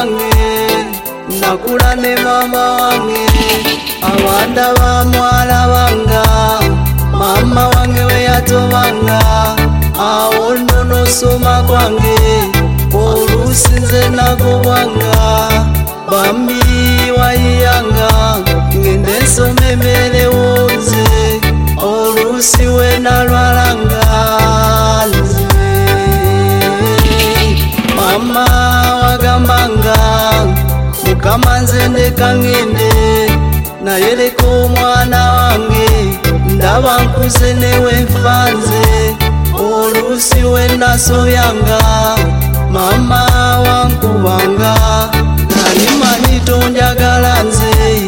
wange nakula ne mama wange abanda ba mwala wanga mama wange we yatobanga awo ndono soma kwange olusinze nagobwanga bambi wayiyanga ngende nsomemere wonze olusi we nalwalanga nze mama wagambanga mukama nze ndeka ngende nayereka omwana wange ndaba nkuze newe nfanze olusi we nasobyanga mama wankubanga nalimanyi tonjagala nze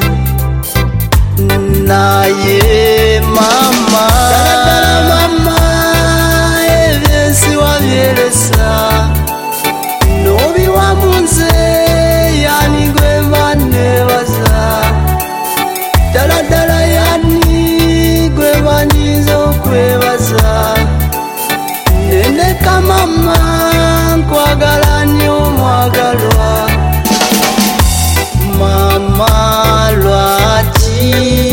naye mama dala mama ebyensi wabyeresa nobiwa munze yani gwe banebaza dala yani gwe banyinza okwebaza nendeka mama nkwagala nnyo mwagalwa mama lwaki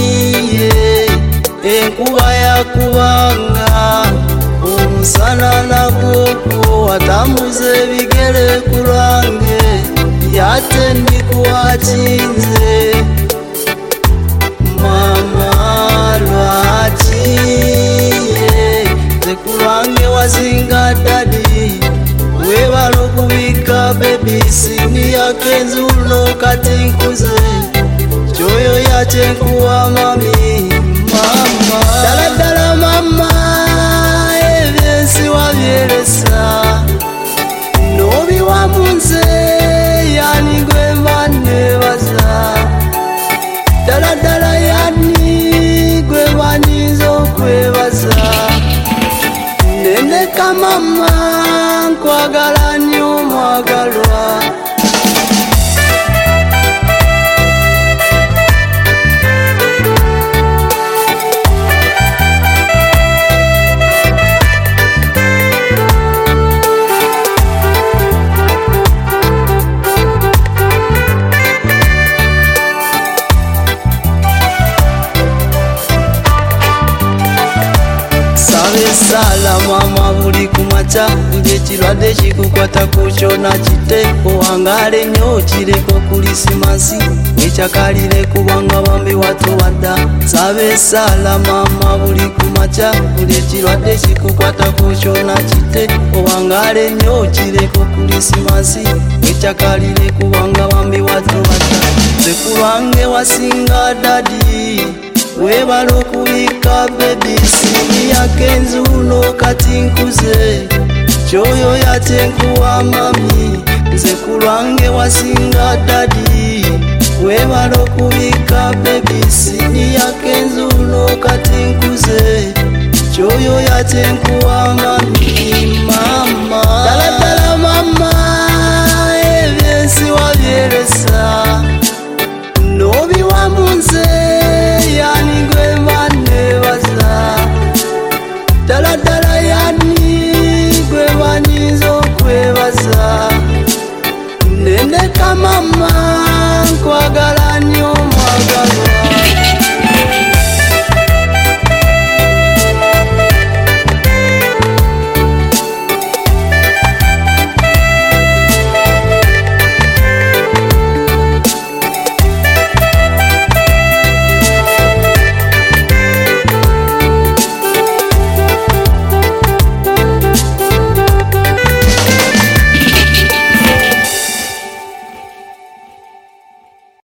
enkuba yakubanga omusana nagwoko watambuza ebigere ku lwange yate ndikuwakinze mama lwaki nze ku lwange wasinga dadi webala okubika bebisini yakenzulo kati nkuze kyoyo yakyenkuwa mami mama dala mama ebyensi wabyeresa nobiwa munze yani gwe banebaza dala yani gwe banyinza okwebaza nendeka mama nkwagala nnyo mwagalwa sala mama buli kumaca nje ekirwadde kikukwata kukyona kite owangale nnyo kireko kulisimasi ekyakalire kubanga bambi watowadda sabe sala mama buli kumaca buli ekirwadde kikukwata kukyona kite owangale nnyo kireko kulisimasi ekyakalire kubanga bambi watowadda nze ku lwange wasinga dadi webala okubika bebisini yakenzulo kati nkuze kyoyo yatenkuwa mami nze ku lwange wasinga dadi webala okubika bebisini yakenzulo kati nkuze kyoyo yatenkuwa mami mama